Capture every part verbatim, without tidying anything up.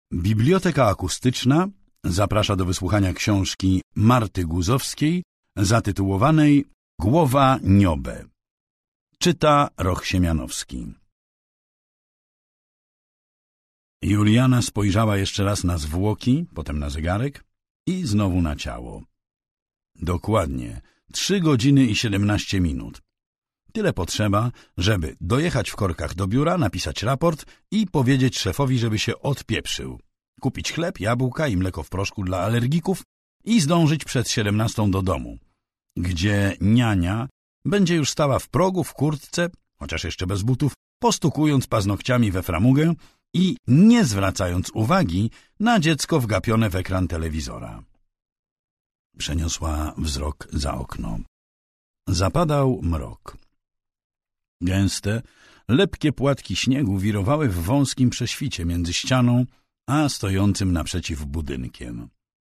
Biblioteka Akustyczna zaprasza do wysłuchania książki Marty Guzowskiej zatytułowanej Głowa Niobę. Czyta Roch Siemianowski. Juliana spojrzała jeszcze raz na zwłoki, potem na zegarek i znowu na ciało. Dokładnie trzy godziny i siedemnaście minut. Tyle potrzeba, żeby dojechać w korkach do biura, napisać raport i powiedzieć szefowi, żeby się odpieprzył. Kupić chleb, jabłka i mleko w proszku dla alergików i zdążyć przed siedemnastą do domu, gdzie niania będzie już stała w progu w kurtce, chociaż jeszcze bez butów, postukując paznokciami we framugę i nie zwracając uwagi na dziecko wgapione w ekran telewizora. Przeniosła wzrok za okno. Zapadał mrok. Gęste, lepkie płatki śniegu wirowały w wąskim prześwicie między ścianą a stojącym naprzeciw budynkiem.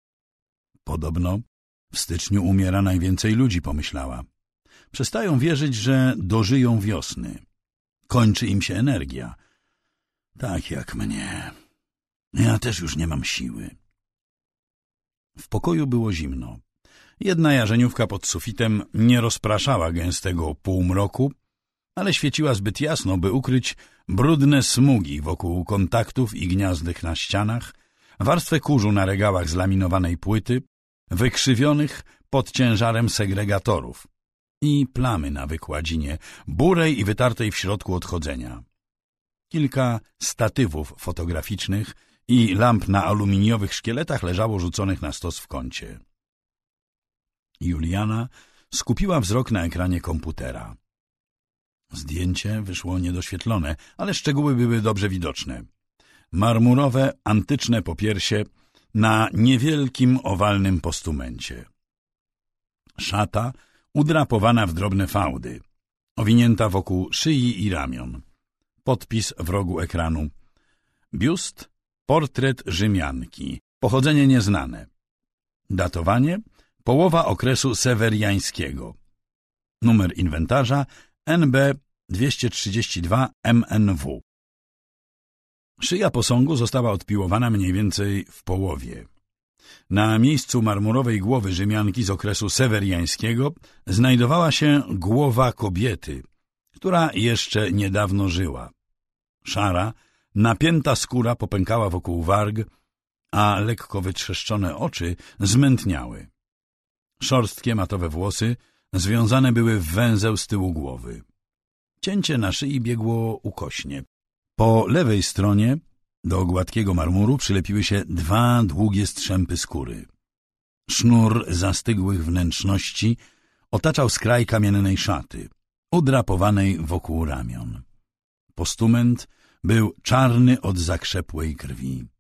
Podobno w styczniu umiera najwięcej ludzi, pomyślała. Przestają wierzyć, że dożyją wiosny. Kończy im się energia. Tak jak mnie. Ja też już nie mam siły. W pokoju było zimno. Jedna jarzeniówka pod sufitem nie rozpraszała gęstego półmroku, ale świeciła zbyt jasno, by ukryć brudne smugi wokół kontaktów i gniazdek na ścianach, warstwę kurzu na regałach z laminowanej płyty, wykrzywionych pod ciężarem segregatorów i plamy na wykładzinie, burej i wytartej w środku odchodzenia. Kilka statywów fotograficznych i lamp na aluminiowych szkieletach leżało rzuconych na stos w kącie. Juliana skupiła wzrok na ekranie komputera. Zdjęcie wyszło niedoświetlone, ale szczegóły były dobrze widoczne. Marmurowe, antyczne popiersie na niewielkim, owalnym postumencie. Szata udrapowana w drobne fałdy, owinięta wokół szyi i ramion. Podpis w rogu ekranu. Biust, portret Rzymianki, pochodzenie nieznane. Datowanie, połowa okresu seweriańskiego. Numer inwentarza N B dwieście trzydzieści dwa M N W. Szyja posągu została odpiłowana mniej więcej w połowie. Na miejscu marmurowej głowy Rzymianki z okresu seweriańskiego znajdowała się głowa kobiety, która jeszcze niedawno żyła. Szara, napięta skóra popękała wokół warg, a lekko wytrzeszczone oczy zmętniały. Szorstkie matowe włosy związane były w węzeł z tyłu głowy. Cięcie na szyi biegło ukośnie. Po lewej stronie do gładkiego marmuru przylepiły się dwa długie strzępy skóry. Sznur zastygłych wnętrzności otaczał skraj kamiennej szaty, udrapowanej wokół ramion. Postument był czarny od zakrzepłej krwi.